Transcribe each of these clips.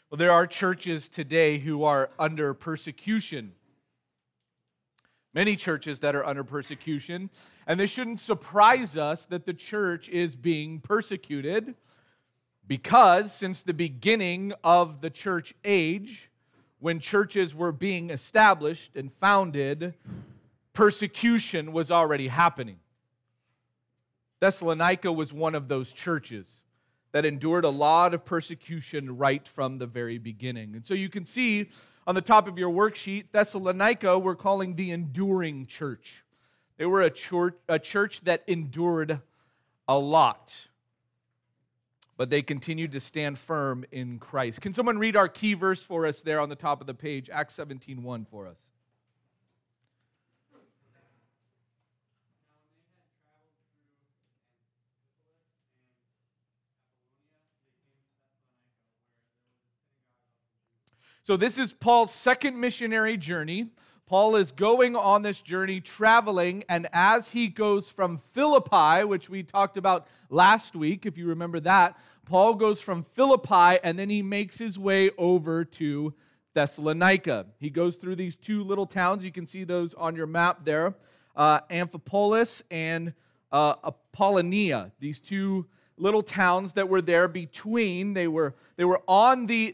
Well, there are churches today who are under persecution. Many churches that are under persecution. And this shouldn't surprise us that the church is being persecuted because since the beginning of the church age, when churches were being established and founded, persecution was already happening. Thessalonica was one of those churches that endured a lot of persecution right from the very beginning. And so you can see on the top of your worksheet, Thessalonica we're calling the enduring church. They were a church that endured a lot, but they continued to stand firm in Christ. Can someone read our key verse for us there on the top of the page, Acts 17:1 for us? So this is Paul's second missionary journey. Paul is going on this journey, traveling, and as he goes from Philippi, which we talked about last week, if you remember that, Paul goes from Philippi, and then he makes his way over to Thessalonica. He goes through these two little towns. You can see those on your map there, Amphipolis and Apollonia. These two little towns that were there between. They were on the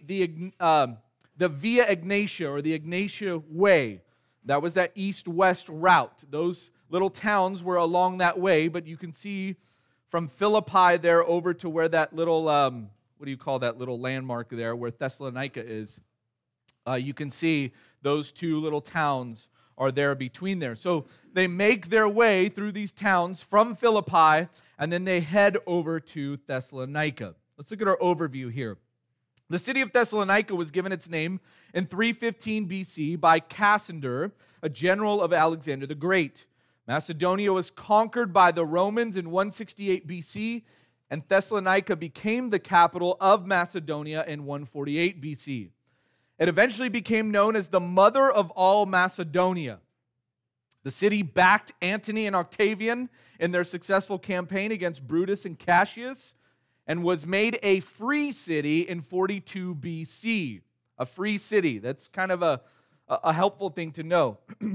Via Egnatia, or the Egnatia Way. That was that east-west route. Those little towns were along that way, but you can see from Philippi there over to where that little, what do you call that little landmark there, where Thessalonica is. You can see those two little towns are there between there. So they make their way through these towns from Philippi, and then they head over to Thessalonica. Let's look at our overview here. The city of Thessalonica was given its name in 315 BC by Cassander, a general of Alexander the Great. Macedonia was conquered by the Romans in 168 BC, and Thessalonica became the capital of Macedonia in 148 BC. It eventually became known as the mother of all Macedonia. The city backed Antony and Octavian in their successful campaign against Brutus and Cassius, and was made a free city in 42 BC. A free city. That's kind of a helpful thing to know.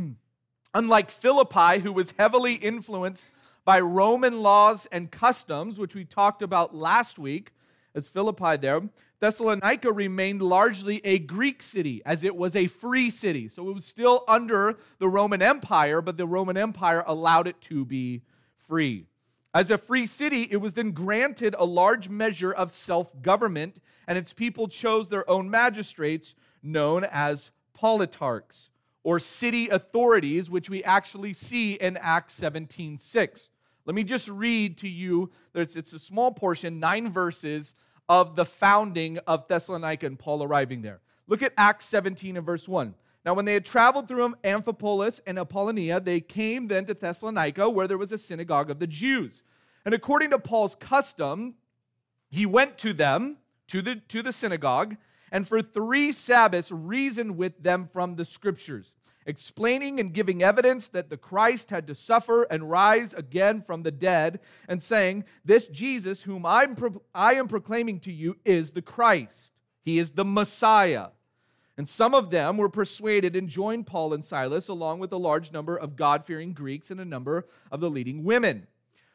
Unlike Philippi, who was heavily influenced by Roman laws and customs, which we talked about last week, as Philippi there, Thessalonica remained largely a Greek city, as it was a free city. So it was still under the Roman Empire, but the Roman Empire allowed it to be free. As a free city, it was then granted a large measure of self-government, and its people chose their own magistrates, known as politarchs, or city authorities, which we actually see in Acts 17:6. Let me just read to you, it's a small portion, 9 verses of the founding of Thessalonica and Paul arriving there. Look at Acts 17 and verse 1. Now, when they had traveled through Amphipolis and Apollonia, they came then to Thessalonica, where there was a synagogue of the Jews. And according to Paul's custom, he went to them, to the synagogue, and for 3 Sabbaths reasoned with them from the Scriptures, explaining and giving evidence that the Christ had to suffer and rise again from the dead, and saying, "This Jesus whom I am proclaiming to you is the Christ. He is the Messiah." And some of them were persuaded and joined Paul and Silas, along with a large number of God-fearing Greeks and a number of the leading women.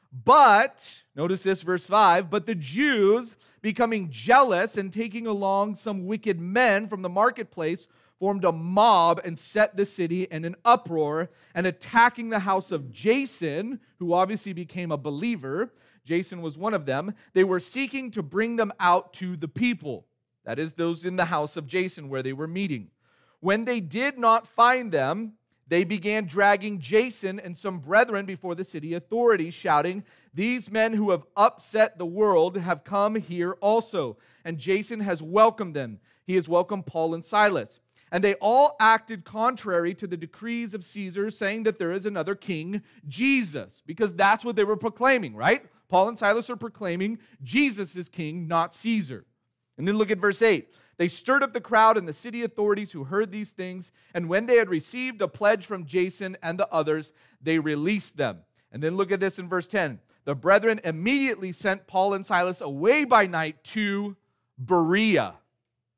But, notice this, verse 5, but the Jews, becoming jealous and taking along some wicked men from the marketplace, formed a mob and set the city in an uproar, and attacking the house of Jason, who obviously became a believer, Jason was one of them, they were seeking to bring them out to the people. That is, those in the house of Jason where they were meeting. When they did not find them, they began dragging Jason and some brethren before the city authorities, shouting, "These men who have upset the world have come here also, and Jason has welcomed them. He has welcomed Paul and Silas." And they all acted contrary to the decrees of Caesar, saying that there is another king, Jesus, because that's what they were proclaiming, right? Paul and Silas are proclaiming Jesus is king, not Caesar. And then look at verse 8. They stirred up the crowd and the city authorities who heard these things, and when they had received a pledge from Jason and the others, they released them. And then look at this in verse 10. The brethren immediately sent Paul and Silas away by night to Berea.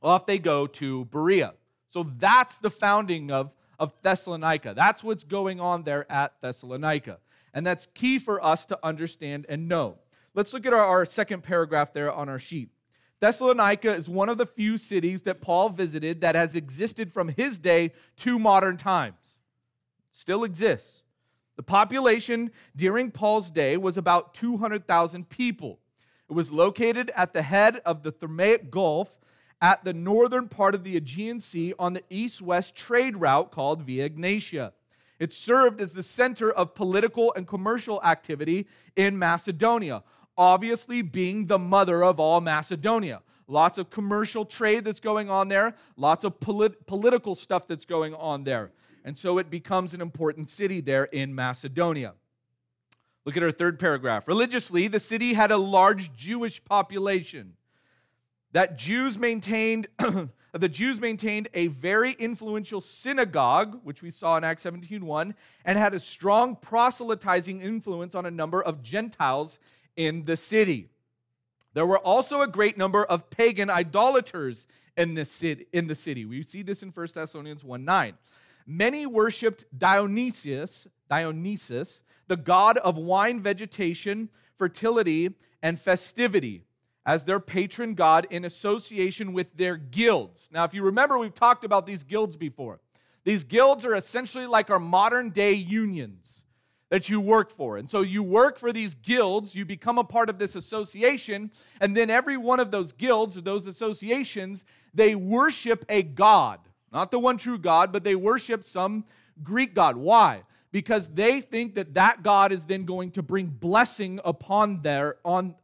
Off they go to Berea. So that's the founding of Thessalonica. That's what's going on there at Thessalonica. And that's key for us to understand and know. Let's look at our second paragraph there on our sheet. Thessalonica is one of the few cities that Paul visited that has existed from his day to modern times. Still exists. The population during Paul's day was about 200,000 people. It was located at the head of the Thermaic Gulf at the northern part of the Aegean Sea on the east-west trade route called Via Egnatia. It served as the center of political and commercial activity in Macedonia, obviously being the mother of all Macedonia. Lots of commercial trade that's going on there, lots of political stuff that's going on there. And so it becomes an important city there in Macedonia. Look at our third paragraph. Religiously, the city had a large Jewish population. The Jews maintained a very influential synagogue, which we saw in Acts 17:1, and had a strong proselytizing influence on a number of Gentiles in the city. There were also a great number of pagan idolaters in the city. We see this in 1 Thessalonians 1:9. Many worshipped Dionysus, the god of wine vegetation, fertility, and festivity, as their patron god in association with their guilds. Now, if you remember, we've talked about these guilds before. These guilds are essentially like our modern-day unions that you work for. And so you work for these guilds, you become a part of this association, and then every one of those guilds or those associations, they worship a god. Not the one true God, but they worship some Greek god. Why? Because they think that that God is then going to bring blessing upon their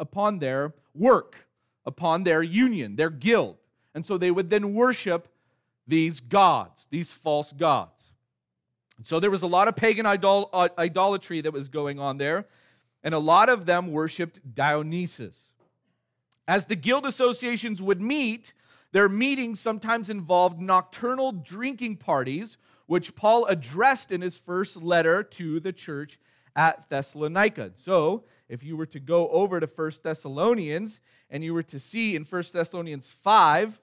work, upon their union, their guild. And so they would then worship these gods, these false gods. And so there was a lot of pagan idolatry that was going on there, and a lot of them worshiped Dionysus. As the guild associations would meet, their meetings sometimes involved nocturnal drinking parties, which Paul addressed in his first letter to the church at Thessalonica. So, if you were to go over to 1 Thessalonians, and you were to see in 1 Thessalonians 5,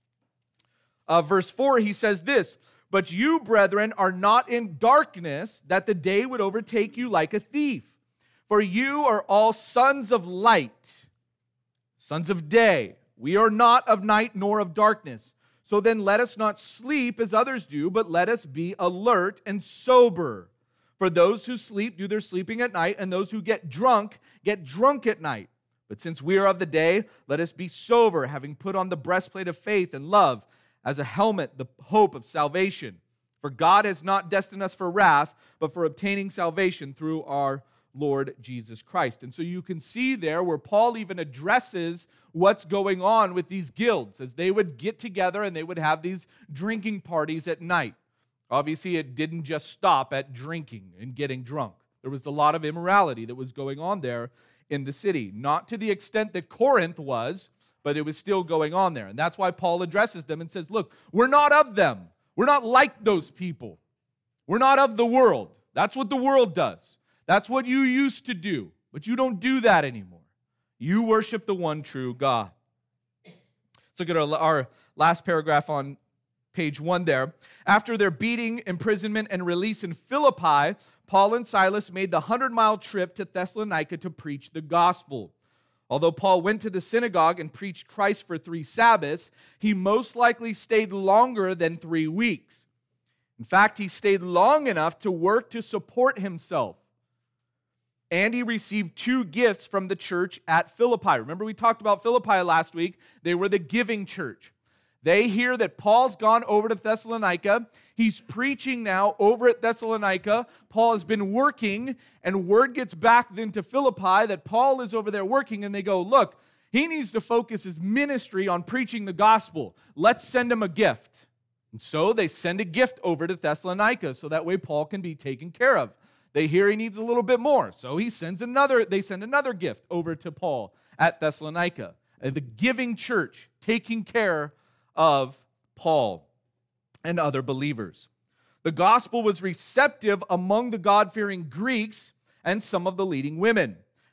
verse 4, he says this, "But you, brethren, are not in darkness, that the day would overtake you like a thief. For you are all sons of light, sons of day. We are not of night nor of darkness. So then let us not sleep as others do, but let us be alert and sober. For those who sleep do their sleeping at night, and those who get drunk at night. But since we are of the day, let us be sober, having put on the breastplate of faith and love, as a helmet, the hope of salvation. For God has not destined us for wrath, but for obtaining salvation through our Lord Jesus Christ." And so you can see there where Paul even addresses what's going on with these guilds, as they would get together and they would have these drinking parties at night. Obviously, it didn't just stop at drinking and getting drunk. There was a lot of immorality that was going on there in the city. Not to the extent that Corinth was, but it was still going on there. And that's why Paul addresses them and says, look, we're not of them. We're not like those people. We're not of the world. That's what the world does. That's what you used to do, but you don't do that anymore. You worship the one true God. Let's look at our last paragraph on page 1 there. After their beating, imprisonment, and release in Philippi, Paul and Silas made the 100-mile trip to Thessalonica to preach the gospel. Although Paul went to the synagogue and preached Christ for 3 Sabbaths, he most likely stayed longer than 3 weeks. In fact, he stayed long enough to work to support himself. And he received 2 gifts from the church at Philippi. Remember, we talked about Philippi last week. They were the giving church. They hear that Paul's gone over to Thessalonica. He's preaching now over at Thessalonica. Paul has been working, and word gets back then to Philippi that Paul is over there working, and they go, look, he needs to focus his ministry on preaching the gospel. Let's send him a gift. And so they send a gift over to Thessalonica, so that way Paul can be taken care of. They hear he needs a little bit more, so they send another gift over to Paul at Thessalonica. The giving church taking care of Paul and other believers. The gospel was receptive among the God-fearing Greeks and some of the leading women.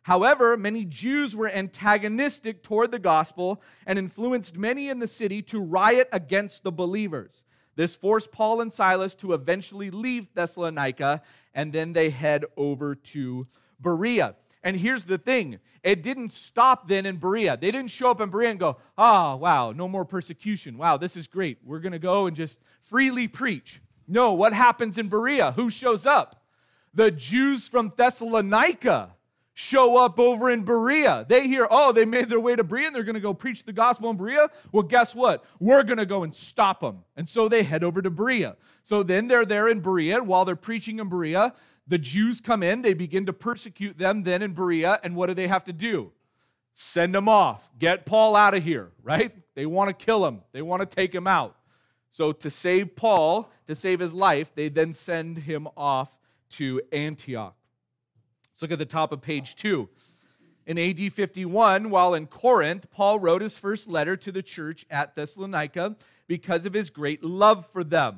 However, many Jews were antagonistic toward the gospel and influenced many in the city to riot against the believers. This forced Paul and Silas to eventually leave Thessalonica, and then they head over to Berea. And here's the thing, it didn't stop then in Berea. They didn't show up in Berea and go, oh, wow, no more persecution. Wow, this is great. We're going to go and just freely preach. No, what happens in Berea? Who shows up? The Jews from Thessalonica show up over in Berea. They hear, oh, they made their way to Berea and they're going to go preach the gospel in Berea. Well, guess what? We're going to go and stop them. And so they head over to Berea. So then they're there in Berea. While they're preaching in Berea, the Jews come in. They begin to persecute them then in Berea. And what do they have to do? Send them off. Get Paul out of here, right? They want to kill him. They want to take him out. So to save Paul, to save his life, they then send him off to Antioch. Let's look at the top of page 2. In AD 51, while in Corinth, Paul wrote his first letter to the church at Thessalonica because of his great love for them.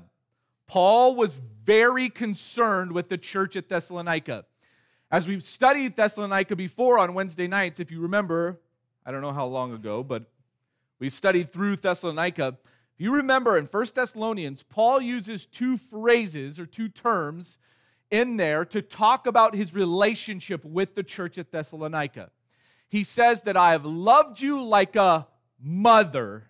Paul was very concerned with the church at Thessalonica. As we've studied Thessalonica before on Wednesday nights, if you remember, I don't know how long ago, but we studied through Thessalonica. If you remember in 1 Thessalonians, Paul uses two phrases or two terms in there to talk about his relationship with the church at Thessalonica. He says that I have loved you like a mother,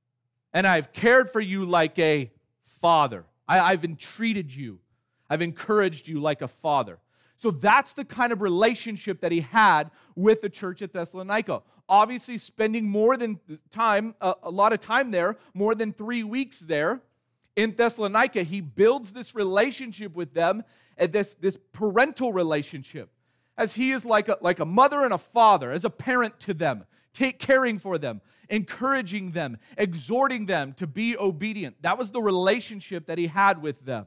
and I've cared for you like a father. I've entreated you. I've encouraged you like a father. So that's the kind of relationship that he had with the church at Thessalonica. Obviously, spending more than time, a lot of time there, more than 3 weeks there in Thessalonica, he builds this relationship with them, and this parental relationship, as he is like a mother and a father, as a parent to them, caring for them, encouraging them, exhorting them to be obedient. That was the relationship that he had with them.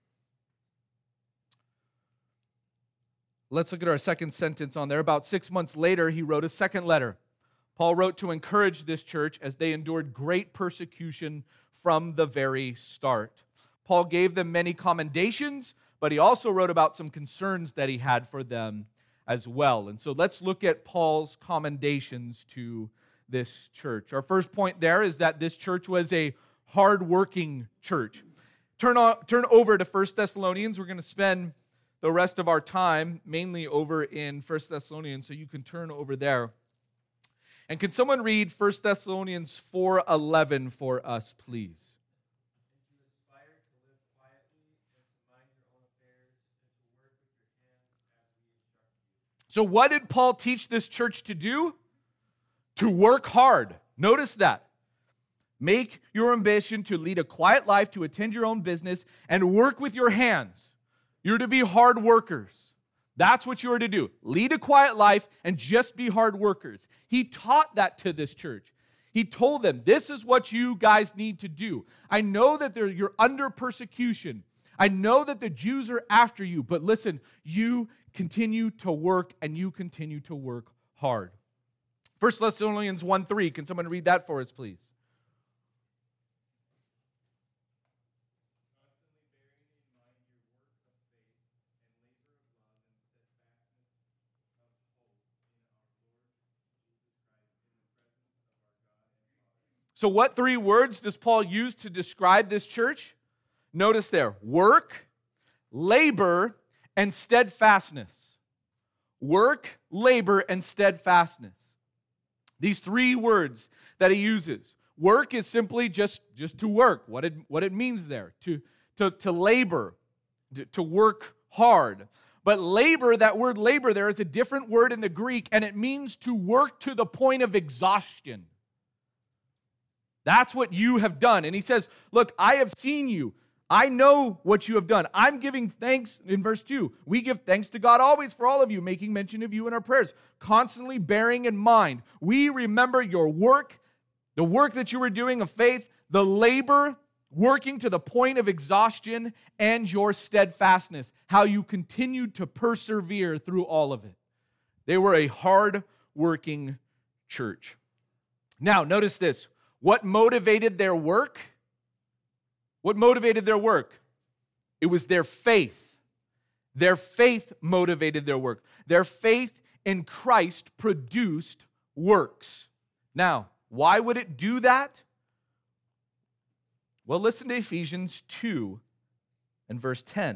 Let's look at our second sentence on there. About 6 months later, he wrote a second letter. Paul wrote to encourage this church as they endured great persecution from the very start. Paul gave them many commendations, but he also wrote about some concerns that he had for them as well. And so let's look at Paul's commendations to this church. Our first point there is that this church was a hard-working church. Turn over to 1 Thessalonians. We're going to spend the rest of our time mainly over in 1 Thessalonians, so you can turn over there. And can someone read 1 Thessalonians 4:11 for us, please? So what did Paul teach this church to do? To work hard. Notice that. Make your ambition to lead a quiet life, to attend your own business, and work with your hands. You're to be hard workers. That's what you are to do. Lead a quiet life and just be hard workers. He taught that to this church. He told them, this is what you guys need to do. I know that you're under persecution. I know that the Jews are after you, but listen, you continue to work and you continue to work hard. 1 Thessalonians 1:3. Can someone read that for us, please? So what three words does Paul use to describe this church? Notice there, work, labor, and steadfastness. Work, labor, and steadfastness. These three words that he uses. Work is simply just to work, what it means there, to labor, to work hard. But labor, that word labor there is a different word in the Greek, and it means to work to the point of exhaustion. That's what you have done. And he says, look, I have seen you. I know what you have done. I'm giving thanks, in verse 2, we give thanks to God always for all of you, making mention of you in our prayers, constantly bearing in mind. We remember your work, the work that you were doing of faith, the labor, working to the point of exhaustion, and your steadfastness, how you continued to persevere through all of it. They were a hard-working church. Now, notice this. What motivated their work? What motivated their work? It was their faith. Their faith motivated their work. Their faith in Christ produced works. Now, why would it do that? Well, listen to Ephesians 2 and verse 10.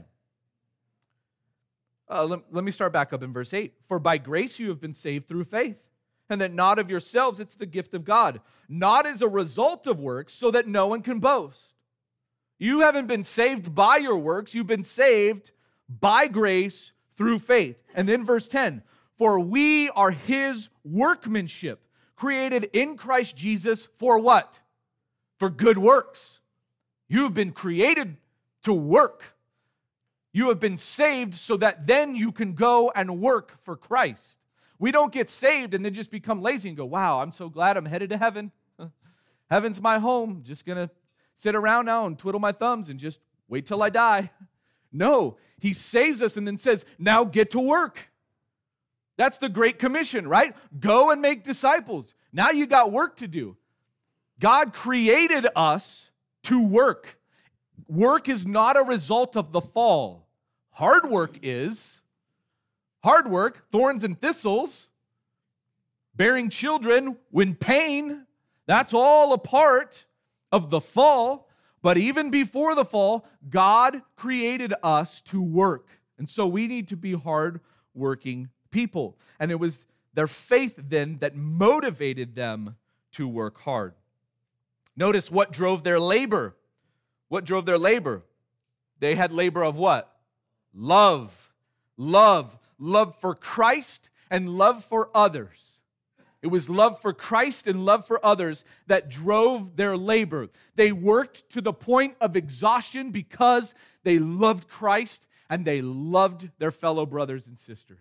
Let me start back up in verse 8. For by grace you have been saved through faith, and that not of yourselves, it's the gift of God, not as a result of works, so that no one can boast. You haven't been saved by your works, you've been saved by grace through faith. And then verse 10, for we are his workmanship, created in Christ Jesus for what? For good works. You've been created to work. You have been saved so that then you can go and work for Christ. We don't get saved and then just become lazy and go, wow, I'm so glad I'm headed to heaven. Heaven's my home. Just going to sit around now and twiddle my thumbs and just wait till I die. No, he saves us and then says, now get to work. That's the Great Commission, right? Go and make disciples. Now you got work to do. God created us to work. Work is not a result of the fall. Hard work is. Hard work, thorns and thistles, bearing children when pain, that's all a part of the fall. But even before the fall, God created us to work. And so we need to be hard-working people. And it was their faith then that motivated them to work hard. Notice what drove their labor. What drove their labor? They had labor of what? Love. Love. Love for Christ and love for others. It was love for Christ and love for others that drove their labor. They worked to the point of exhaustion because they loved Christ and they loved their fellow brothers and sisters.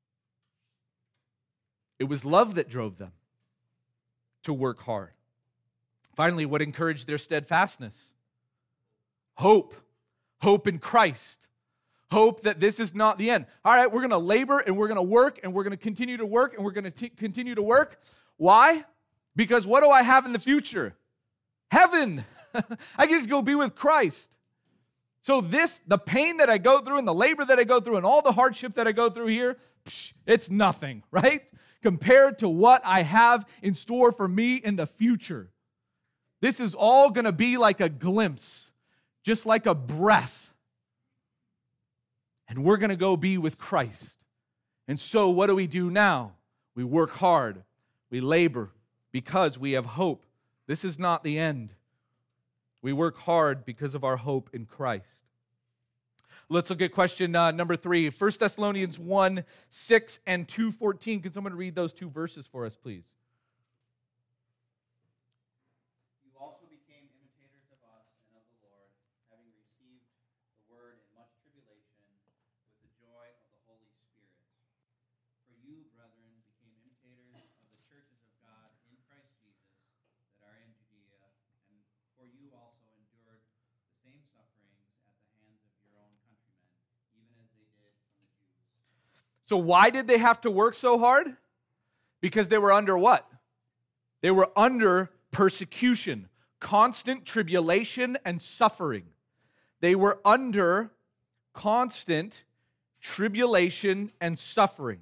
It was love that drove them to work hard. Finally, what encouraged their steadfastness? Hope. Hope in Christ. Hope that this is not the end. All right, we're going to labor and we're going to work and we're going to continue to work and we're going to continue to work. Why? Because what do I have in the future? Heaven. I get to go be with Christ. So the pain that I go through and the labor that I go through and all the hardship that I go through here, it's nothing, right? Compared to what I have in store for me in the future. This is all going to be like a glimpse, just like a breath. And we're going to go be with Christ. And so what do we do now? We work hard. We labor because we have hope. This is not the end. We work hard because of our hope in Christ. Let's look at question number 3. 1 Thessalonians 1, 6 and 2:14. Can someone read those two verses for us, please? So why did they have to work so hard? Because they were under what? They were under persecution, constant tribulation and suffering. They were under constant tribulation and suffering.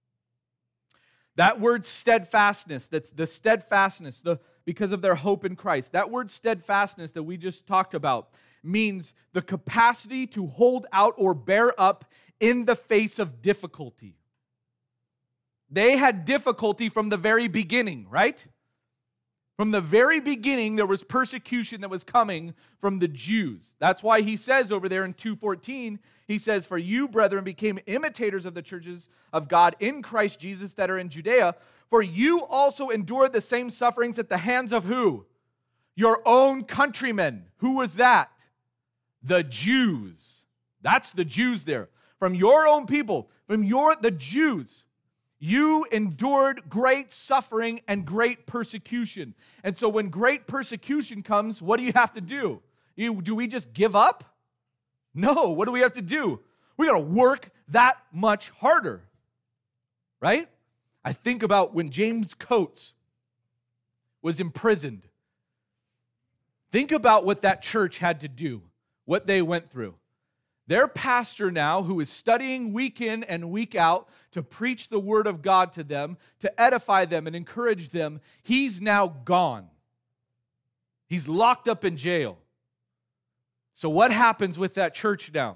That word steadfastness, that's the steadfastness, because of their hope in Christ. That word steadfastness that we just talked about means the capacity to hold out or bear up in the face of difficulty. They had difficulty from the very beginning, right? From the very beginning, there was persecution that was coming from the Jews. That's why he says over there in 2:14, he says, for you, brethren, became imitators of the churches of God in Christ Jesus that are in Judea, for you also endured the same sufferings at the hands of who? Your own countrymen. Who was that? The Jews. That's the Jews there. From your own people, the Jews, you endured great suffering and great persecution. And so when great persecution comes, what do you have to do? Do we just give up? No, what do we have to do? We got to work that much harder, right? I think about when James Coates was imprisoned. Think about what that church had to do, what they went through. Their pastor now, who is studying week in and week out to preach the word of God to them, to edify them and encourage them, he's now gone. He's locked up in jail. So what happens with that church now?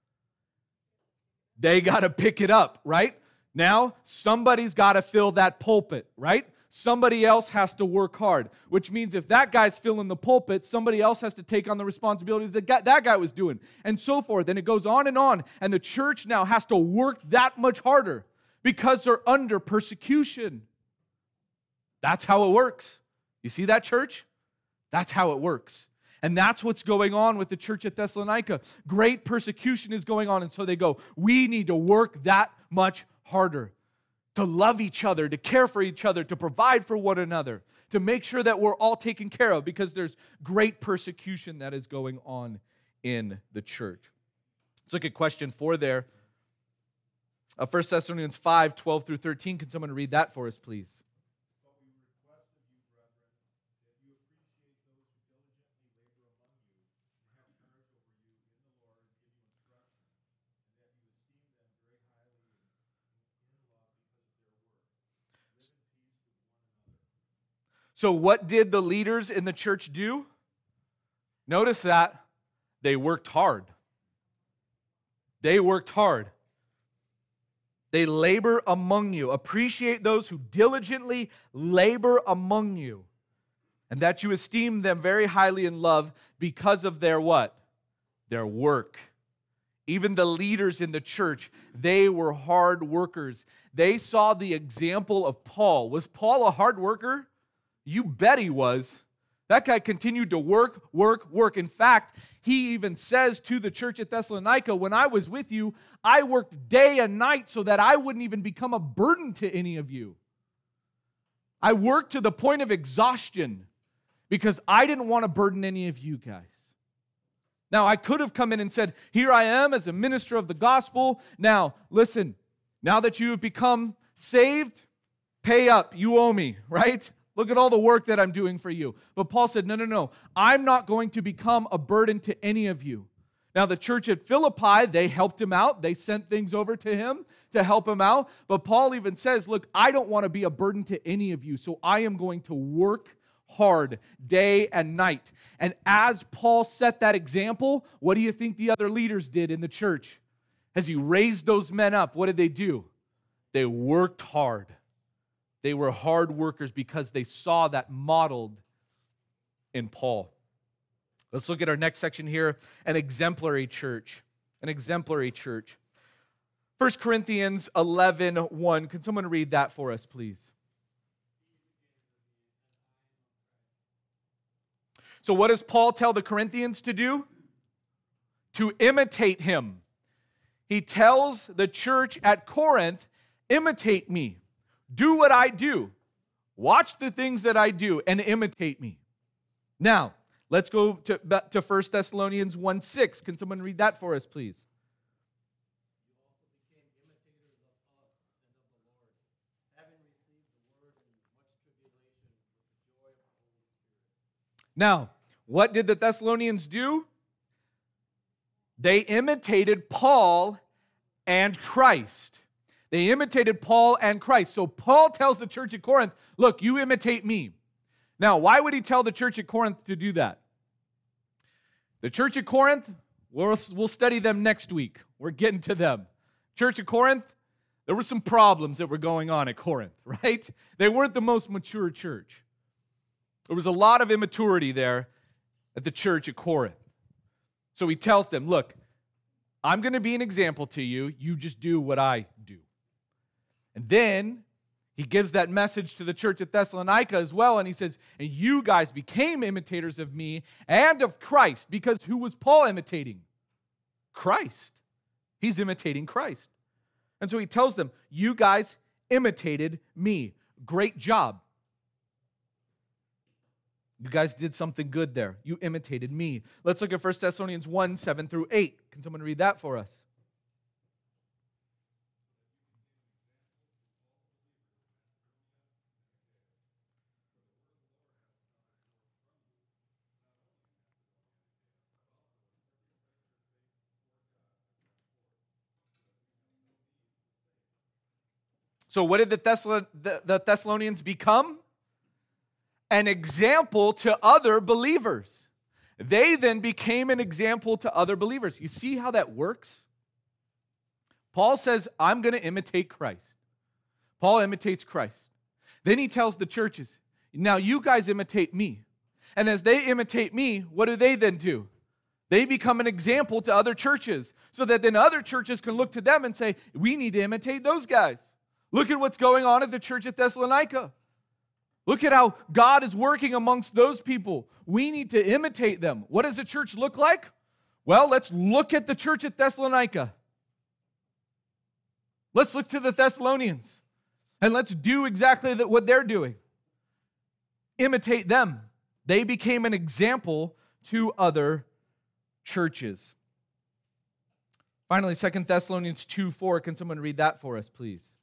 They got to pick it up, right? Now, somebody's got to fill that pulpit, right? Somebody else has to work hard, which means if that guy's filling the pulpit, somebody else has to take on the responsibilities that guy was doing, and so forth. And it goes on, and the church now has to work that much harder because they're under persecution. That's how it works. You see that, church? That's how it works. And that's what's going on with the church at Thessalonica. Great persecution is going on, and so they go, we need to work that much harder to love each other, to care for each other, to provide for one another, to make sure that we're all taken care of because there's great persecution that is going on in the church. Let's look at question 4 there. 1 Thessalonians 5, 12 through 13. Can someone read that for us, please? So what did the leaders in the church do? Notice that they worked hard. They worked hard. They labor among you. Appreciate those who diligently labor among you, and that you esteem them very highly in love because of their what? Their work. Even the leaders in the church, they were hard workers. They saw the example of Paul. Was Paul a hard worker? You bet he was. That guy continued to work. In fact, he even says to the church at Thessalonica, when I was with you, I worked day and night so that I wouldn't even become a burden to any of you. I worked to the point of exhaustion because I didn't want to burden any of you guys. Now, I could have come in and said, here I am as a minister of the gospel. Now, listen, now that you have become saved, pay up. You owe me, right? Look at all the work that I'm doing for you. But Paul said, no. I'm not going to become a burden to any of you. Now, the church at Philippi, they helped him out. They sent things over to him to help him out. But Paul even says, look, I don't want to be a burden to any of you, so I am going to work hard day and night. And as Paul set that example, what do you think the other leaders did in the church? As he raised those men up, what did they do? They worked hard. They were hard workers because they saw that modeled in Paul. Let's look at our next section here, an exemplary church. An exemplary church. 1 Corinthians 11:1. Can someone read that for us, please? So what does Paul tell the Corinthians to do? To imitate him. He tells the church at Corinth, imitate me. Do what I do. Watch the things that I do and imitate me. Now, let's go to 1 Thessalonians 1:6. Can someone read that for us, please? Now, what did the Thessalonians do? They imitated Paul and Christ. They imitated Paul and Christ. So Paul tells the church at Corinth, look, you imitate me. Now, why would he tell the church at Corinth to do that? The church at Corinth, we'll study them next week. We're getting to them. Church at Corinth, there were some problems that were going on at Corinth, right? They weren't the most mature church. There was a lot of immaturity there at the church at Corinth. So he tells them, look, I'm going to be an example to you. You just do what I do. And then he gives that message to the church at Thessalonica as well, and he says, and you guys became imitators of me and of Christ, because who was Paul imitating? Christ. He's imitating Christ. And so he tells them, you guys imitated me. Great job. You guys did something good there. You imitated me. Let's look at 1 Thessalonians 1, 7 through 8. Can someone read that for us? So what did the Thessalonians become? An example to other believers. They then became an example to other believers. You see how that works? Paul says, I'm going to imitate Christ. Paul imitates Christ. Then he tells the churches, now you guys imitate me. And as they imitate me, what do they then do? They become an example to other churches so that then other churches can look to them and say, we need to imitate those guys. Look at what's going on at the church at Thessalonica. Look at how God is working amongst those people. We need to imitate them. What does a church look like? Well, let's look at the church at Thessalonica. Let's look to the Thessalonians and let's do exactly what they're doing. Imitate them. They became an example to other churches. Finally, 2 Thessalonians 2:4. Can someone read that for us, please?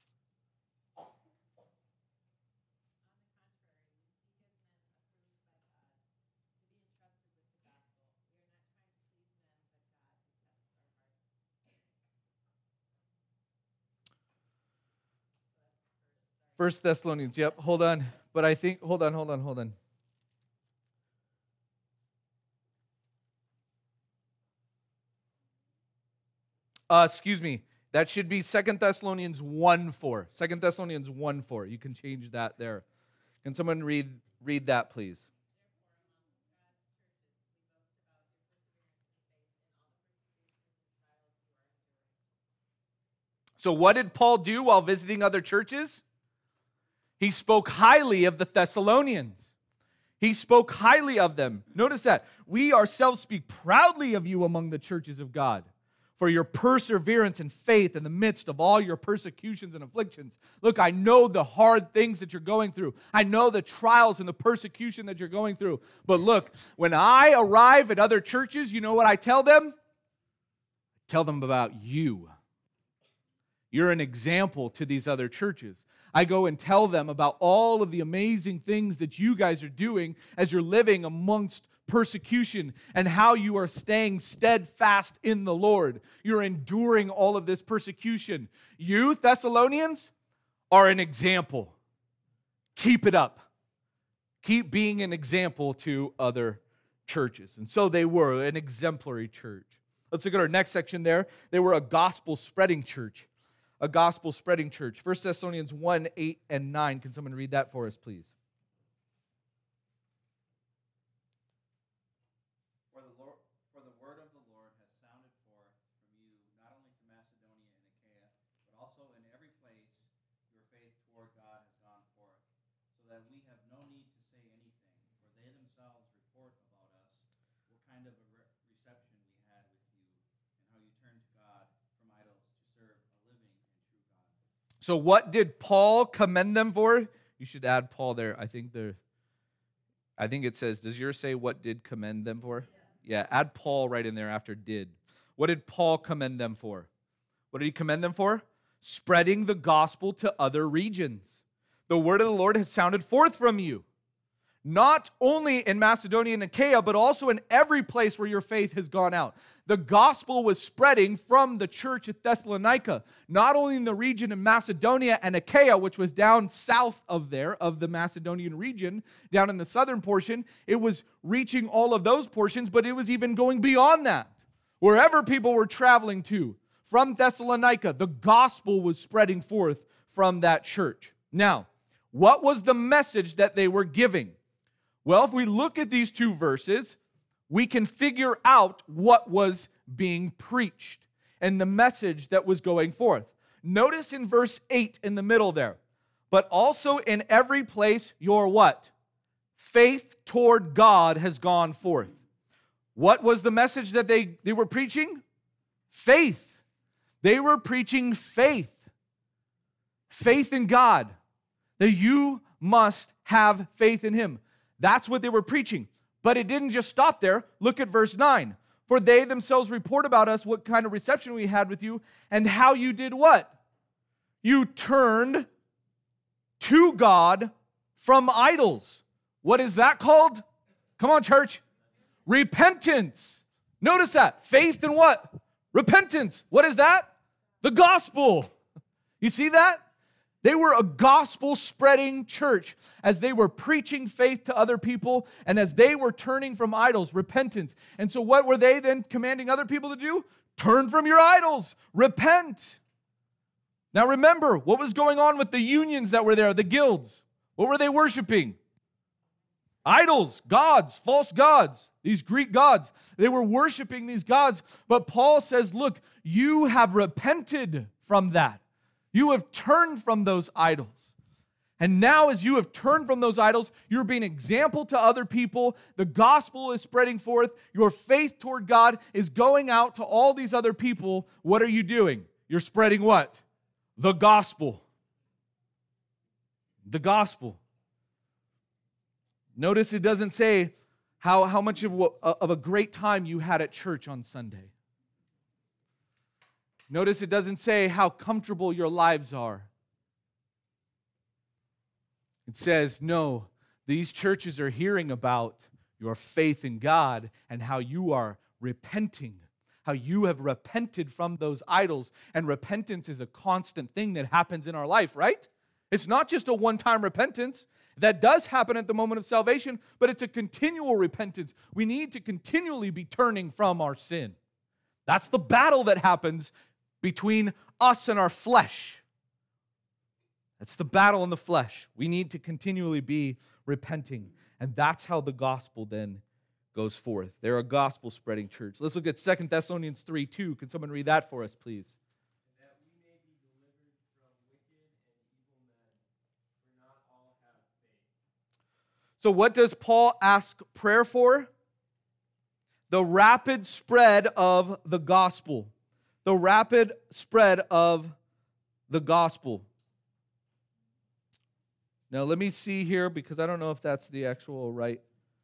First Thessalonians, yep, hold on. But I think, hold on. Excuse me. That should be 2 Thessalonians 1:4. 2 Thessalonians 1:4. You can change that there. Can someone read that, please? So what did Paul do while visiting other churches? He spoke highly of the Thessalonians. He spoke highly of them. Notice that. We ourselves speak proudly of you among the churches of God for your perseverance and faith in the midst of all your persecutions and afflictions. Look, I know the hard things that you're going through. I know the trials and the persecution that you're going through. But look, when I arrive at other churches, you know what I tell them? I tell them about you. You're an example to these other churches. I go and tell them about all of the amazing things that you guys are doing as you're living amongst persecution and how you are staying steadfast in the Lord. You're enduring all of this persecution. You, Thessalonians, are an example. Keep it up. Keep being an example to other churches. And so they were an exemplary church. Let's look at our next section there. They were a gospel-spreading church. A gospel-spreading church. 1 Thessalonians 1:8 and 9. Can someone read that for us, please? For the word of the Lord has sounded forth from you, not only to Macedonia and Achaia, but also in every place your faith toward God has gone forth, so that we have no need to say anything, for they themselves report about us, what kind of a reception we had with you, and how you turned to God from idols to serve a living and true God. So what did Paul commend them for? You should add Paul there. I think it says, does yours say what did commend them for? Yeah, add Paul right in there after did. What did Paul commend them for? What did he commend them for? Spreading the gospel to other regions. The word of the Lord has sounded forth from you. Not only in Macedonia and Achaia, but also in every place where your faith has gone out. The gospel was spreading from the church at Thessalonica, not only in the region of Macedonia and Achaia, which was down south of there, of the Macedonian region, down in the southern portion. It was reaching all of those portions, but it was even going beyond that. Wherever people were traveling to, from Thessalonica, the gospel was spreading forth from that church. Now, what was the message that they were giving? Well, if we look at these two verses, we can figure out what was being preached and the message that was going forth. Notice in verse 8 in the middle there, but also in every place your what? Faith toward God has gone forth. What was the message that they were preaching? Faith. They were preaching faith. Faith in God. That you must have faith in Him. That's what they were preaching. But it didn't just stop there. Look at verse 9. For they themselves report about us what kind of reception we had with you and how you did what? You turned to God from idols. What is that called? Come on, church. Repentance. Notice that. Faith in what? Repentance. What is that? The gospel. You see that? They were a gospel-spreading church as they were preaching faith to other people and as they were turning from idols, repentance. And so what were they then commanding other people to do? Turn from your idols. Repent. Now remember, what was going on with the unions that were there, the guilds? What were they worshiping? Idols, gods, false gods, these Greek gods. They were worshiping these gods. But Paul says, look, you have repented from that. You have turned from those idols. And now as you have turned from those idols, you're being an example to other people. The gospel is spreading forth. Your faith toward God is going out to all these other people. What are you doing? You're spreading what? The gospel. The gospel. Notice it doesn't say how much of a great time you had at church on Sunday. Notice it doesn't say how comfortable your lives are. It says, no, these churches are hearing about your faith in God and how you are repenting, how you have repented from those idols. And repentance is a constant thing that happens in our life, right? It's not just a one-time repentance. That does happen at the moment of salvation, but it's a continual repentance. We need to continually be turning from our sin. That's the battle that happens between us and our flesh. That's the battle in the flesh. We need to continually be repenting. And that's how the gospel then goes forth. They're a gospel-spreading church. Let's look at 2 Thessalonians 3:2. Can someone read that for us, please? That we may be delivered from wicked and evil men, for not all have faith. So what does Paul ask prayer for? The rapid spread of the gospel. The rapid spread of the gospel. Now let me see here because I don't know if that's the actual right.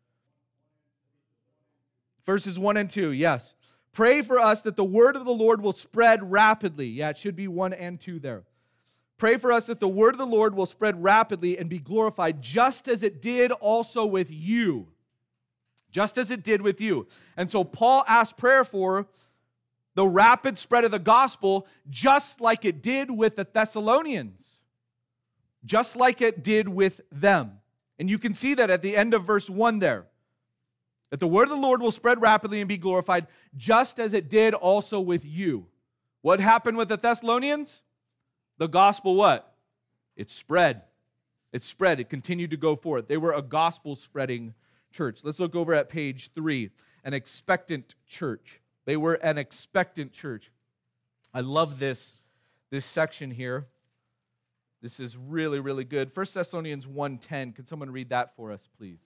Verses 1 and 2, yes. Pray for us that the word of the Lord will spread rapidly. Yeah, it should be 1 and 2 there. Pray for us that the word of the Lord will spread rapidly and be glorified, just as it did also with you. Just as it did with you. And so Paul asked prayer for the rapid spread of the gospel, just like it did with the Thessalonians. Just like it did with them. And you can see that at the end of verse 1 there. That the word of the Lord will spread rapidly and be glorified, just as it did also with you. What happened with the Thessalonians? The gospel what? It spread. It spread. It continued to go forth. They were a gospel-spreading church. Let's look over at page 3. An expectant church. They were an expectant church. I love this section here. This is really, really good. 1 Thessalonians 1:10. Can someone read that for us, please?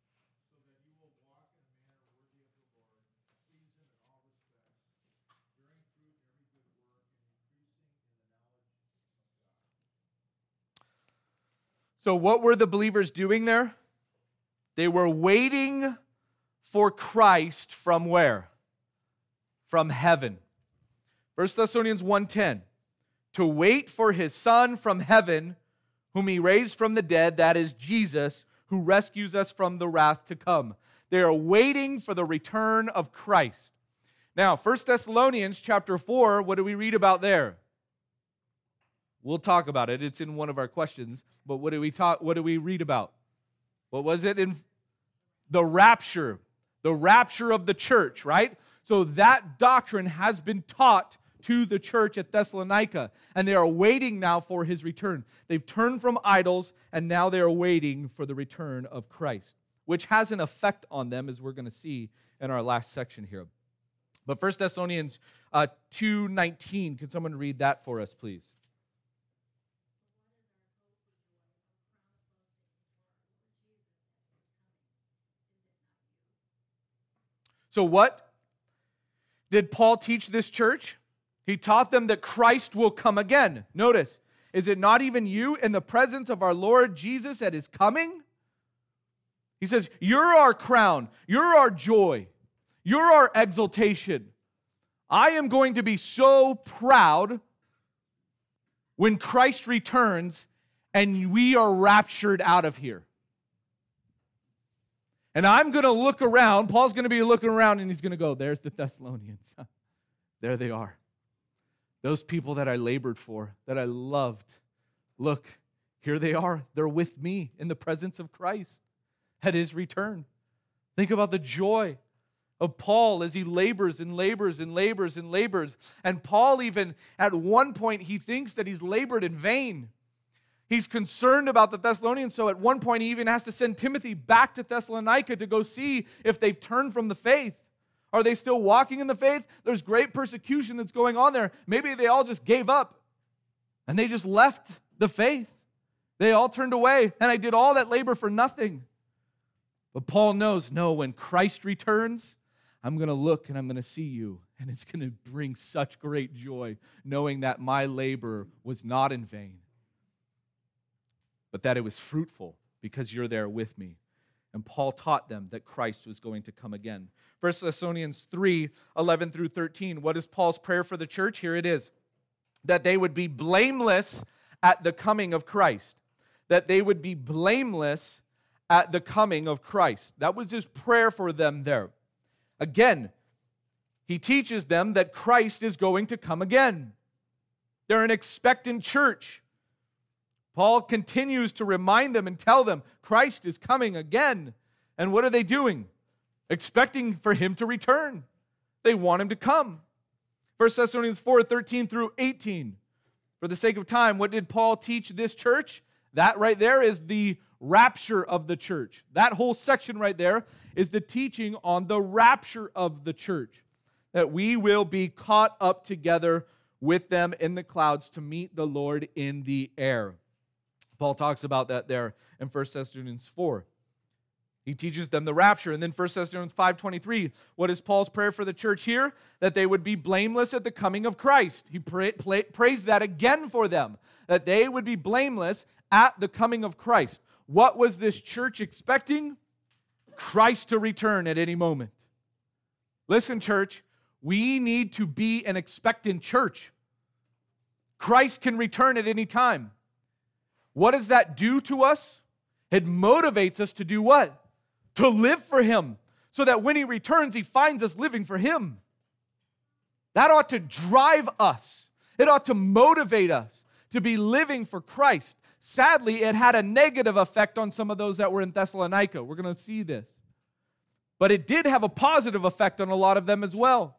So what were the believers doing there? They were waiting for Christ from where? From heaven. 1 Thessalonians 1:10. To wait for his Son from heaven, whom he raised from the dead, that is Jesus, who rescues us from the wrath to come. They are waiting for the return of Christ. Now, 1 Thessalonians chapter 4, what do we read about there? We'll talk about it. It's in one of our questions. But what do we read about? What was it? In the rapture of the church, right? So that doctrine has been taught to the church at Thessalonica, and they are waiting now for his return. They've turned from idols, and now they are waiting for the return of Christ, which has an effect on them, as we're going to see in our last section here. But 1 Thessalonians 2:19, can someone read that for us, please? So what did Paul teach this church? He taught them that Christ will come again. Notice, is it not even you in the presence of our Lord Jesus at his coming? He says, you're our crown, you're our joy, you're our exaltation. I am going to be so proud when Christ returns and we are raptured out of here. And I'm going to look around, Paul's going to be looking around and he's going to go, there's the Thessalonians. There they are. Those people that I labored for, that I loved, look, here they are. They're with me in the presence of Christ at his return. Think about the joy of Paul as he labors and labors and labors and labors. And Paul even at one point, he thinks that he's labored in vain. He's concerned about the Thessalonians, so at one point he even has to send Timothy back to Thessalonica to go see if they've turned from the faith. Are they still walking in the faith? There's great persecution that's going on there. Maybe they all just gave up and they just left the faith. They all turned away, and I did all that labor for nothing. But Paul knows, no, when Christ returns, I'm going to look and I'm going to see you, and it's going to bring such great joy knowing that my labor was not in vain, but that it was fruitful because you're there with me. And Paul taught them that Christ was going to come again. 1 Thessalonians 3, 11 through 13. What is Paul's prayer for the church? Here it is. That they would be blameless at the coming of Christ. That they would be blameless at the coming of Christ. That was his prayer for them there. Again, he teaches them that Christ is going to come again. They're an expectant church. Paul continues to remind them and tell them Christ is coming again. And what are they doing? Expecting for him to return. They want him to come. 1 Thessalonians 4, 13 through 18. For the sake of time, what did Paul teach this church? That right there is the rapture of the church. That whole section right there is the teaching on the rapture of the church. That we will be caught up together with them in the clouds to meet the Lord in the air. Paul talks about that there in 1 Thessalonians 4. He teaches them the rapture. And then 1 Thessalonians 5:23, what is Paul's prayer for the church here? That they would be blameless at the coming of Christ. He prays that again for them, that they would be blameless at the coming of Christ. What was this church expecting? Christ to return at any moment. Listen, church, we need to be an expectant church. Christ can return at any time. What does that do to us? It motivates us to do what? To live for him, so that when he returns, he finds us living for him. That ought to drive us. It ought to motivate us to be living for Christ. Sadly, it had a negative effect on some of those that were in Thessalonica. We're going to see this. But it did have a positive effect on a lot of them as well.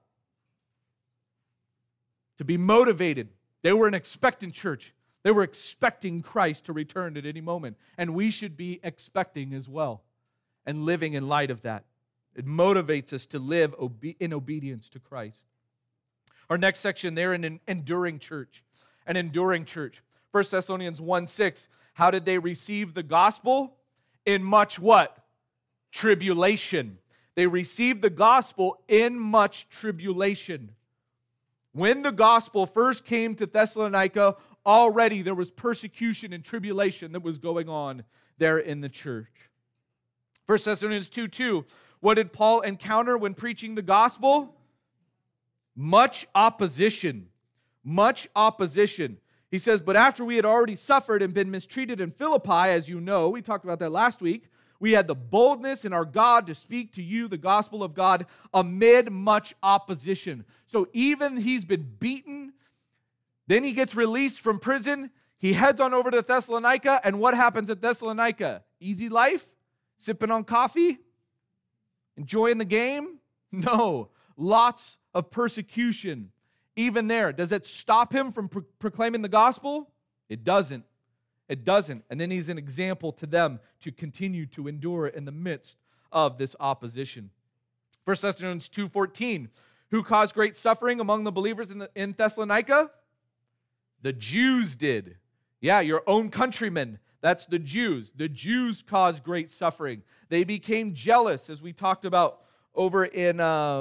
To be motivated. They were an expectant church. They were expecting Christ to return at any moment. And we should be expecting as well and living in light of that. It motivates us to live in obedience to Christ. Our next section there, an enduring church. An enduring church. 1 Thessalonians 1:6. How did they receive the gospel? In much what? Tribulation. They received the gospel in much tribulation. When the gospel first came to Thessalonica, already there was persecution and tribulation that was going on there in the church. 1 Thessalonians 2:2. What did Paul encounter when preaching the gospel? Much opposition. Much opposition. He says, but after we had already suffered and been mistreated in Philippi, as you know, we talked about that last week, we had the boldness in our God to speak to you the gospel of God amid much opposition. So even he's been beaten, then he gets released from prison, he heads on over to Thessalonica, and what happens at Thessalonica? Easy life? Sipping on coffee? Enjoying the game? No. Lots of persecution. Even there, does it stop him from proclaiming the gospel? It doesn't. It doesn't. And then he's an example to them to continue to endure in the midst of this opposition. 1 Thessalonians 2:14. Who caused great suffering among the believers in Thessalonica? The Jews did. Yeah, your own countrymen. That's the Jews. The Jews caused great suffering. They became jealous, as we talked about over in,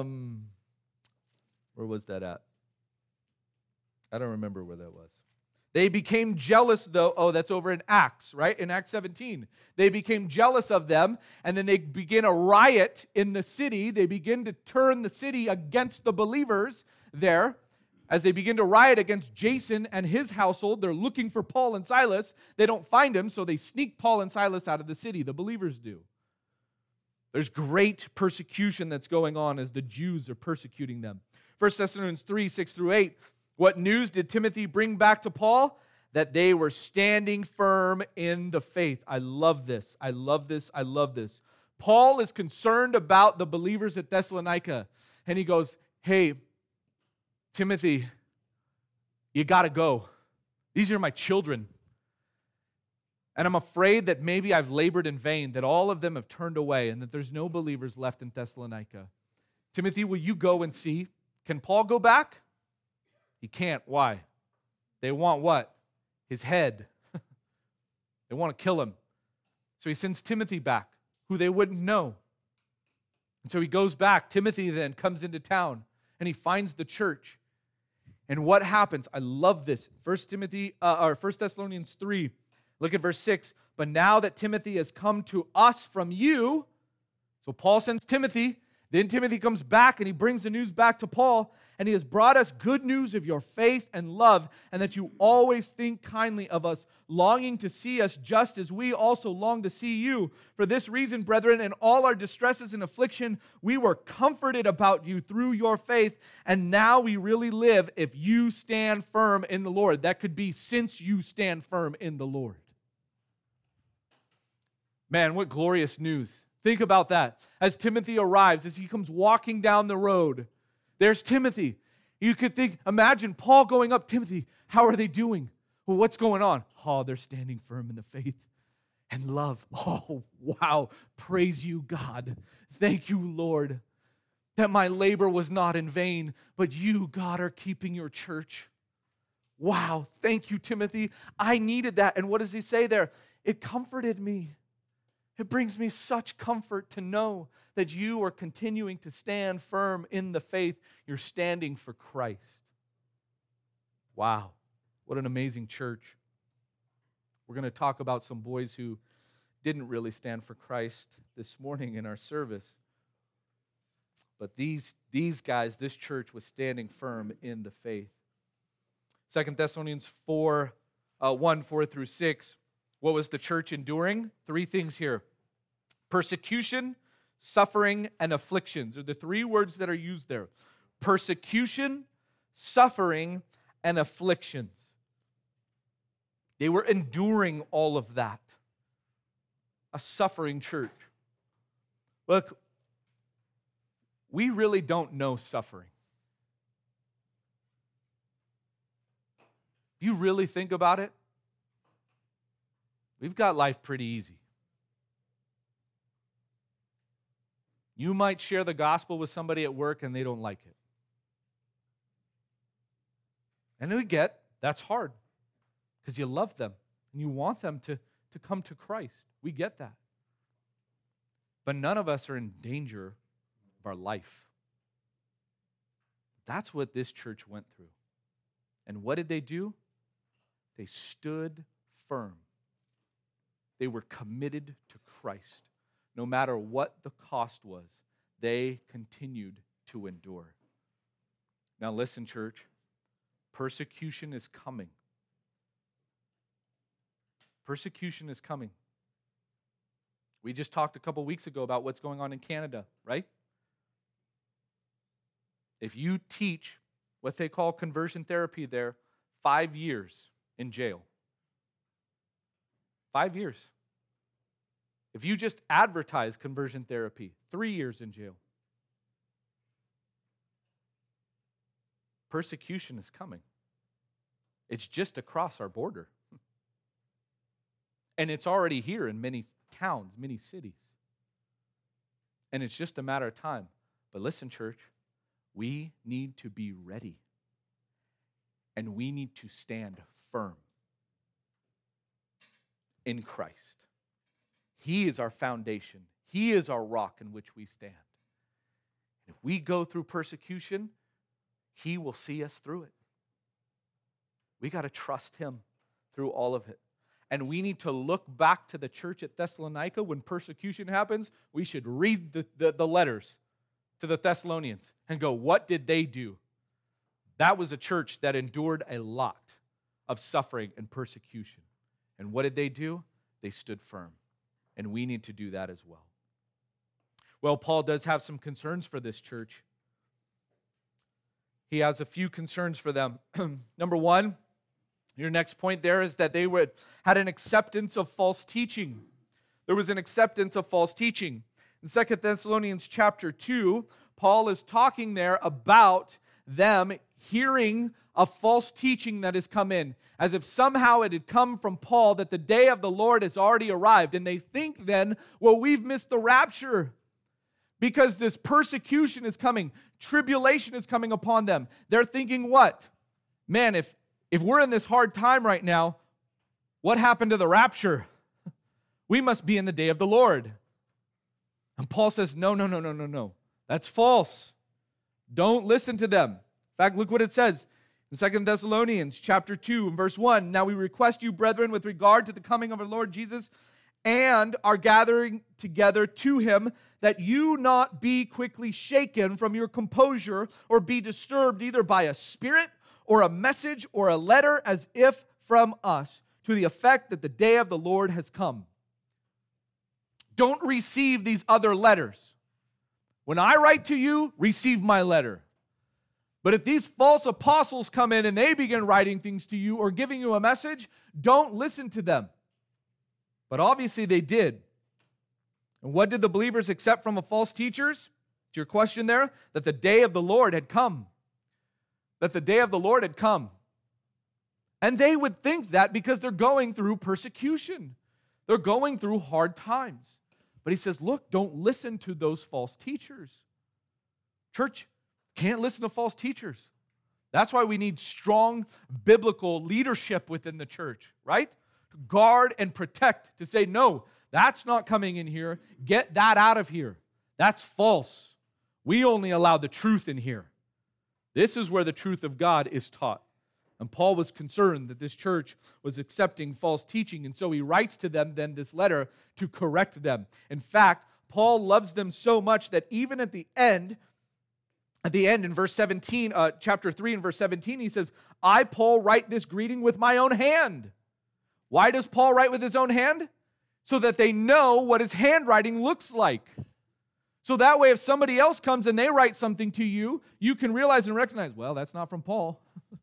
where was that at? I don't remember where that was. They became jealous, though. Oh, that's over in Acts, right? In Acts 17. They became jealous of them, and then they begin a riot in the city. They begin to turn the city against the believers there. As they begin to riot against Jason and his household, they're looking for Paul and Silas. They don't find him, so they sneak Paul and Silas out of the city. The believers do. There's great persecution that's going on as the Jews are persecuting them. 1 Thessalonians 3:6 through 8. What news did Timothy bring back to Paul? that they were standing firm in the faith. I love this. I love this. I love this. Paul is concerned about the believers at Thessalonica, and he goes, hey, Timothy, you got to go. These are my children. And I'm afraid that maybe I've labored in vain, that all of them have turned away, and that there's no believers left in Thessalonica. Timothy, will you go and see? Can Paul go back? He can't. Why? They want what? His head. They want to kill him. So he sends Timothy back, who they wouldn't know. And so he goes back. Timothy then comes into town, and he finds the church. And what happens? I love this. 1 Thessalonians 3, look at verse 6. But now that Timothy has come to us from you, so Paul sends Timothy, then Timothy comes back and he brings the news back to Paul, and he has brought us good news of your faith and love, and that you always think kindly of us, longing to see us just as we also long to see you. For this reason, brethren, in all our distresses and affliction, we were comforted about you through your faith, and now we really live if you stand firm in the Lord. That could be since you stand firm in the Lord. Man, what glorious news. Think about that. As Timothy arrives, as he comes walking down the road, there's Timothy. You could think, imagine Paul going up, Timothy, how are they doing? Well, what's going on? Oh, they're standing firm in the faith and love. Oh, wow. Praise you, God. Thank you, Lord, that my labor was not in vain, but you, God, are keeping your church. Wow. Thank you, Timothy. I needed that. And what does he say there? It comforted me. It brings me such comfort to know that you are continuing to stand firm in the faith. You're standing for Christ. Wow, what an amazing church. We're going to talk about some boys who didn't really stand for Christ this morning in our service. But these guys, this church was standing firm in the faith. 2 Thessalonians 4, 1, 4 through 6. What was the church enduring? 3 things here. Persecution, suffering, and afflictions are the 3 words that are used there. Persecution, suffering, and afflictions. They were enduring all of that. A suffering church. Look, we really don't know suffering. If you really think about it, we've got life pretty easy. You might share the gospel with somebody at work and they don't like it. And we get that's hard because you love them and you want them to come to Christ. We get that. But none of us are in danger of our life. That's what this church went through. And what did they do? They stood firm. They were committed to Christ. No matter what the cost was, they continued to endure. Now listen, church, persecution is coming. Persecution is coming. We just talked a couple weeks ago about what's going on in Canada, right? If you teach what they call conversion therapy there, 5 years in jail. 5 years. If you just advertise conversion therapy, 3 years in jail. Persecution is coming. It's just across our border. And it's already here in many towns, many cities. And it's just a matter of time. But listen, church, we need to be ready. And we need to stand firm in Christ. He is our foundation. He is our rock in which we stand. If we go through persecution, He will see us through it. We got to trust Him through all of it. And we need to look back to the church at Thessalonica when persecution happens. We should read the letters to the Thessalonians and go, what did they do? That was a church that endured a lot of suffering and persecution. And what did they do? They stood firm. And we need to do that as well. Well, Paul does have some concerns for this church. He has a few concerns for them. Number one, Your next point there is that they had an acceptance of false teaching. There was an acceptance of false teaching. In 2 Thessalonians chapter 2, Paul is talking there about them hearing a false teaching that has come in, as if somehow it had come from Paul that the day of the Lord has already arrived. And they think then, well, we've missed the rapture because this persecution is coming, tribulation is coming upon them. They're thinking what? Man, if we're in this hard time right now, what happened to the rapture? We must be in the day of the Lord. And Paul says, no. That's false. Don't listen to them. In fact, look what it says in 2 Thessalonians chapter 2 and verse 1. Now we request you, brethren, with regard to the coming of our Lord Jesus and our gathering together to him, that you not be quickly shaken from your composure or be disturbed either by a spirit or a message or a letter as if from us, to the effect that the day of the Lord has come. Don't receive these other letters. When I write to you, receive my letter. But if these false apostles come in and they begin writing things to you or giving you a message, don't listen to them. But obviously they did. And what did the believers accept from the false teachers? To your question there, that the day of the Lord had come. That the day of the Lord had come. And they would think that because they're going through persecution. They're going through hard times. But he says, look, don't listen to those false teachers. Church, can't listen to false teachers. That's why we need strong biblical leadership within the church, right? To guard and protect, to say, no, that's not coming in here. Get that out of here. That's false. We only allow the truth in here. This is where the truth of God is taught. And Paul was concerned that this church was accepting false teaching, and so he writes to them then this letter to correct them. In fact, Paul loves them so much that even at the end in verse 17, chapter 3 and verse 17, he says, I, Paul, write this greeting with my own hand. Why does Paul write with his own hand? So that they know what his handwriting looks like. So that way, if somebody else comes and they write something to you, you can realize and recognize, well, that's not from Paul.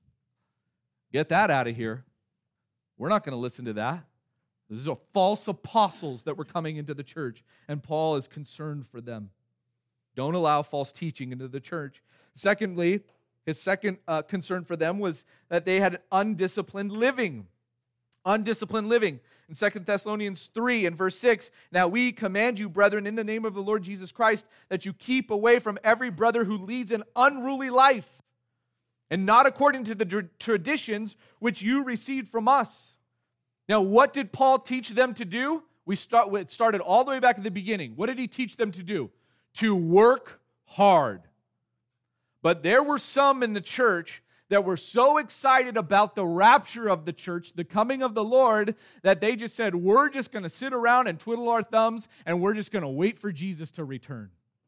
Get that out of here. We're not going to listen to that. These are false apostles that were coming into the church, and Paul is concerned for them. Don't allow false teaching into the church. Secondly, his second concern for them was that they had undisciplined living. Undisciplined living. In 2 Thessalonians 3 and verse 6, now we command you, brethren, in the name of the Lord Jesus Christ, that you keep away from every brother who leads an unruly life, and not according to the traditions which you received from us. Now, what did Paul teach them to do? It started all the way back at the beginning. What did he teach them to do? To work hard. But there were some in the church that were so excited about the rapture of the church, the coming of the Lord, that they just said, we're just going to sit around and twiddle our thumbs, and we're just going to wait for Jesus to return.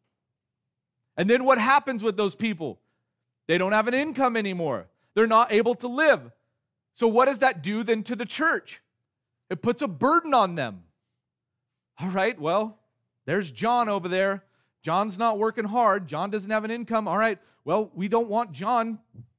And then what happens with those people? They don't have an income anymore. They're not able to live. So what does that do then to the church? It puts a burden on them. All right, well, there's John over there. John's not working hard. John doesn't have an income. All right, well, we don't want John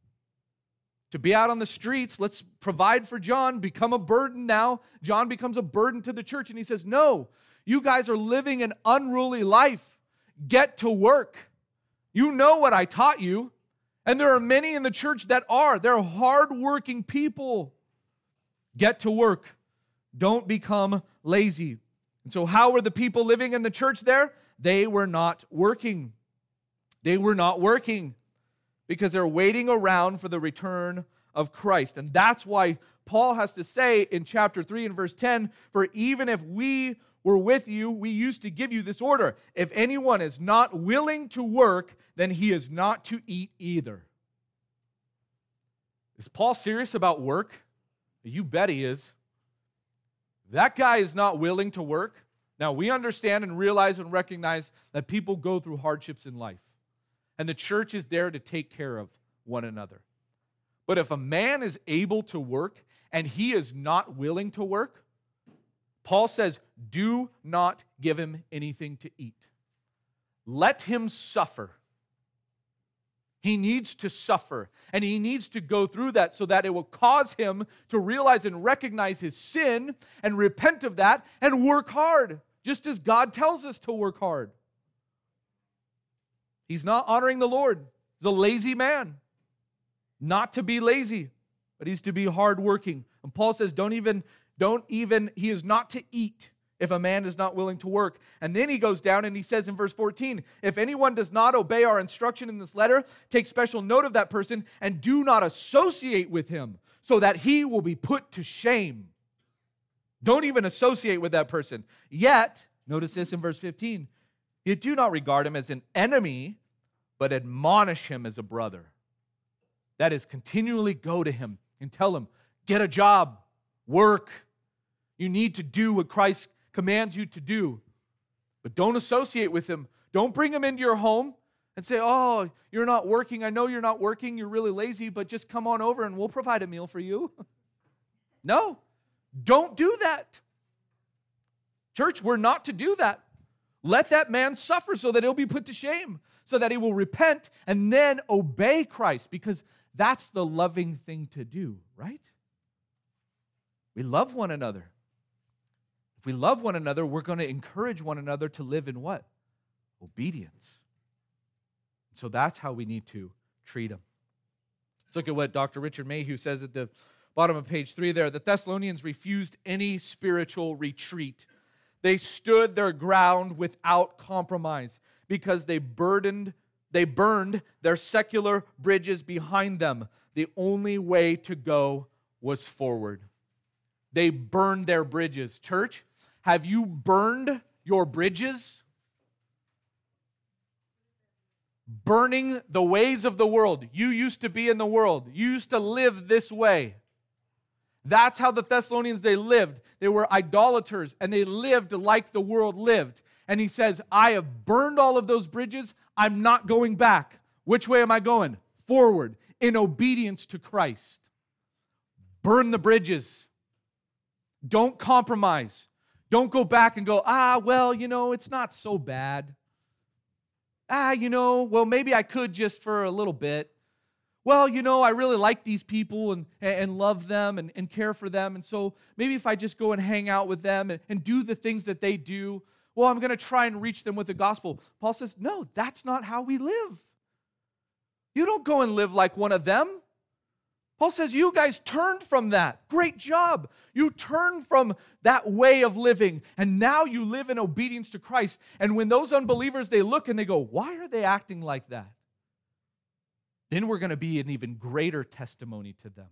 to be out on the streets. Let's provide for John, become a burden now. John becomes a burden to the church, and he says, no, you guys are living an unruly life. Get to work. You know what I taught you. And there are many in the church that are. They're hardworking people. Get to work. Don't become lazy. And so how were the people living in the church there? They were not working. They were not working because they're waiting around for the return of Christ. And that's why Paul has to say in chapter 3 and verse 10, for even if we were with you, we used to give you this order. If anyone is not willing to work, then he is not to eat either. Is Paul serious about work? You bet he is. That guy is not willing to work. Now, we understand and realize and recognize that people go through hardships in life. And the church is there to take care of one another. But if a man is able to work and he is not willing to work, Paul says, do not give him anything to eat. Let him suffer. He needs to suffer, and he needs to go through that so that it will cause him to realize and recognize his sin and repent of that and work hard, just as God tells us to work hard. He's not honoring the Lord. He's a lazy man. Not to be lazy, but he's to be hardworking. And Paul says, he is not to eat if a man is not willing to work. And then he goes down and he says in verse 14, if anyone does not obey our instruction in this letter, take special note of that person and do not associate with him so that he will be put to shame. Don't even associate with that person. Yet, notice this in verse 15, you do not regard him as an enemy, but admonish him as a brother. That is, continually go to him and tell him, get a job, work. You need to do what Christ commands you to do. But don't associate with him. Don't bring him into your home and say, oh, you're not working. I know you're not working. You're really lazy, but just come on over and we'll provide a meal for you. No, don't do that. Church, we're not to do that. Let that man suffer so that he'll be put to shame, so that he will repent and then obey Christ, because that's the loving thing to do, right? We love one another. If we love one another, we're going to encourage one another to live in what? Obedience. So that's how we need to treat them. Let's look at what Dr. Richard Mayhew says at the bottom of page 3 there. The Thessalonians refused any spiritual retreat. They stood their ground without compromise because they burned their secular bridges behind them. The only way to go was forward. They burned their bridges. Church, have you burned your bridges? Burning the ways of the world. You used to be in the world. You used to live this way. That's how the Thessalonians, they lived. They were idolaters, and they lived like the world lived. And he says, I have burned all of those bridges. I'm not going back. Which way am I going? Forward, in obedience to Christ. Burn the bridges. Don't compromise. Don't go back and go, it's not so bad. Maybe I could just for a little bit. I really like these people and love them and care for them. And so maybe if I just go and hang out with them and do the things that they do, I'm going to try and reach them with the gospel. Paul says, no, that's not how we live. You don't go and live like one of them. Paul says, you guys turned from that. Great job. You turned from that way of living, and now you live in obedience to Christ. And when those unbelievers, they look and they go, why are they acting like that? Then we're going to be an even greater testimony to them.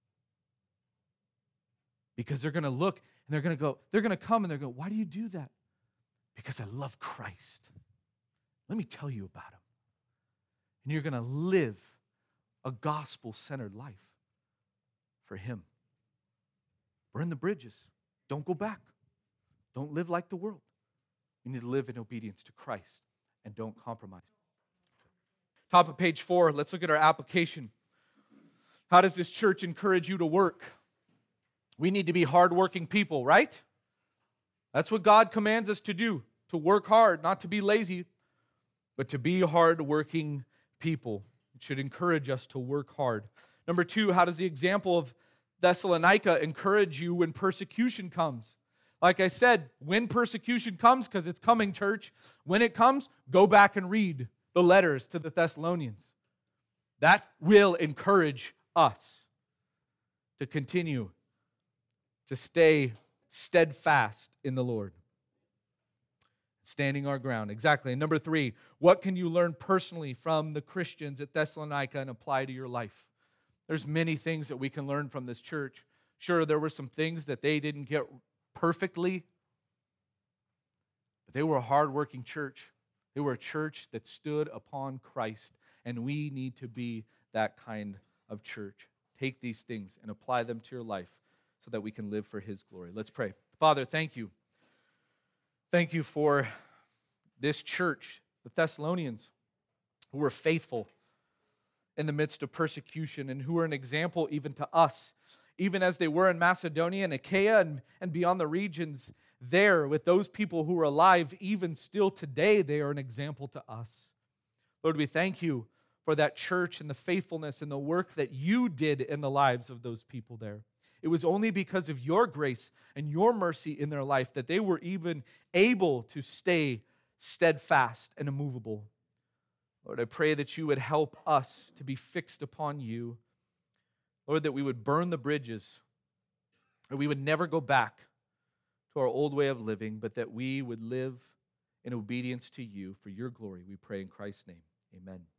Because they're going to look and they're going to come and they're going, why do you do that? Because I love Christ. Let me tell you about him. And you're going to live a gospel-centered life for him. Burn the bridges. Don't go back. Don't live like the world. You need to live in obedience to Christ and don't compromise. Top of page 4, let's look at our application. How does this church encourage you to work? We need to be hardworking people, right? That's what God commands us to do, to work hard, not to be lazy, but to be hardworking people. It should encourage us to work hard. Number 2, how does the example of Thessalonica encourage you when persecution comes? Like I said, when persecution comes, because it's coming, church, when it comes, go back and read the letters to the Thessalonians. That will encourage us to continue to stay steadfast in the Lord. Standing our ground. Exactly. And number 3, what can you learn personally from the Christians at Thessalonica and apply to your life? There's many things that we can learn from this church. Sure, there were some things that they didn't get perfectly, but they were a hardworking church. They were a church that stood upon Christ, and we need to be that kind of church. Take these things and apply them to your life so that we can live for his glory. Let's pray. Father, thank you. Thank you for this church, the Thessalonians, who were faithful in the midst of persecution and who are an example even to us, even as they were in Macedonia and Achaia and beyond the regions there with those people who are alive, even still today, they are an example to us. Lord, we thank you for that church and the faithfulness and the work that you did in the lives of those people there. It was only because of your grace and your mercy in their life that they were even able to stay steadfast and immovable. Lord, I pray that you would help us to be fixed upon you. Lord, that we would burn the bridges, that we would never go back to our old way of living, but that we would live in obedience to you for your glory. We pray in Christ's name. Amen.